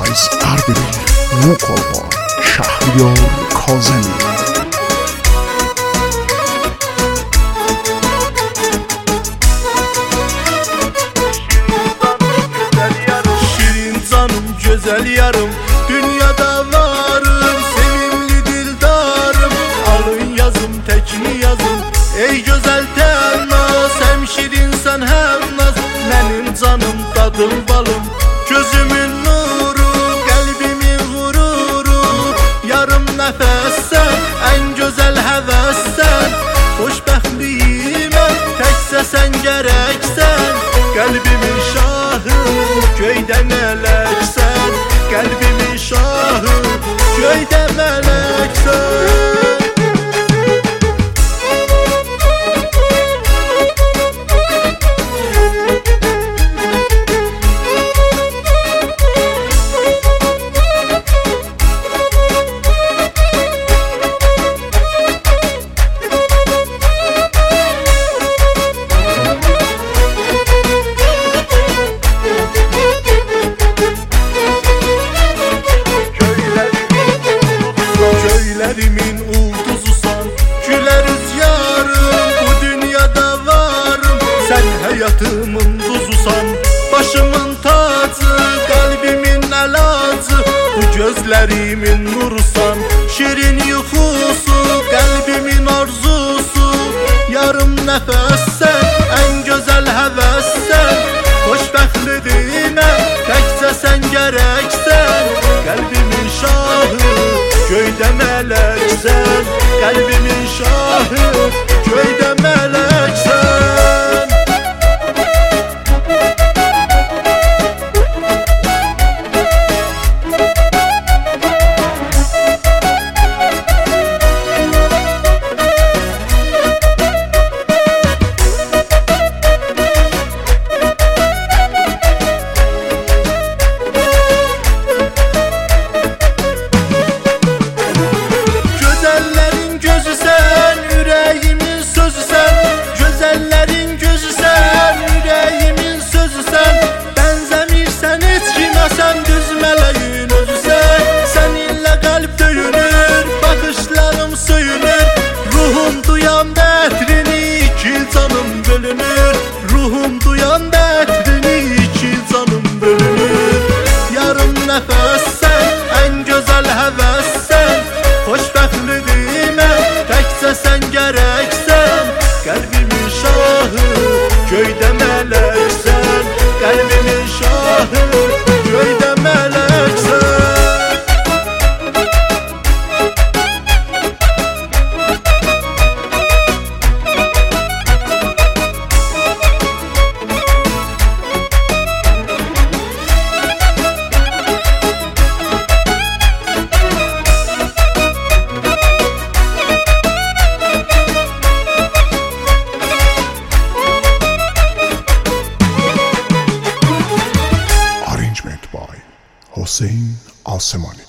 از اردبیل مقابل شهریار کاظمی. Güzel yarım, dünyada varım, sevimli dildarım. Alın yazım, tekini yazım, ey güzel tenaz. Hem şirinsen hem naz, benim canım, tadım, balım. Gözümün nuru, kalbimin gururu. Yarım nefessen, en güzel hevessen. Xoşbəxtliyimə, təkcə sən gərəksən. Kalbimin şahı, köydə mələksən. Kalbimin şahı, köydə mələksən. Köylerimin ulduzusan, güler rüzgarım. Bu dünyada varım, sen hayatımın duzusan. Başımın tacı, kalbimin elacı. Bu gözlerimin nurusan, şirin yuxusu. Kalbimin arzusu, yarım nefessen. En güzel hevessen. Xoşbəxtliyimə, təkcə sən gərəksən. Kalbimin şahı, köydə mələksən. Kalbimin şahı, köydə mələksən. Ruhum duyan derdini, iki canım bölünür. Yarım nefessen, en güzel hevessen. Xoşbəxtliyimə, təkcə sən gərəksən. Kalbimin şahı, köydə mələksən. Kalbimin şahı, köydə mələksən. Hüseyin Asemani.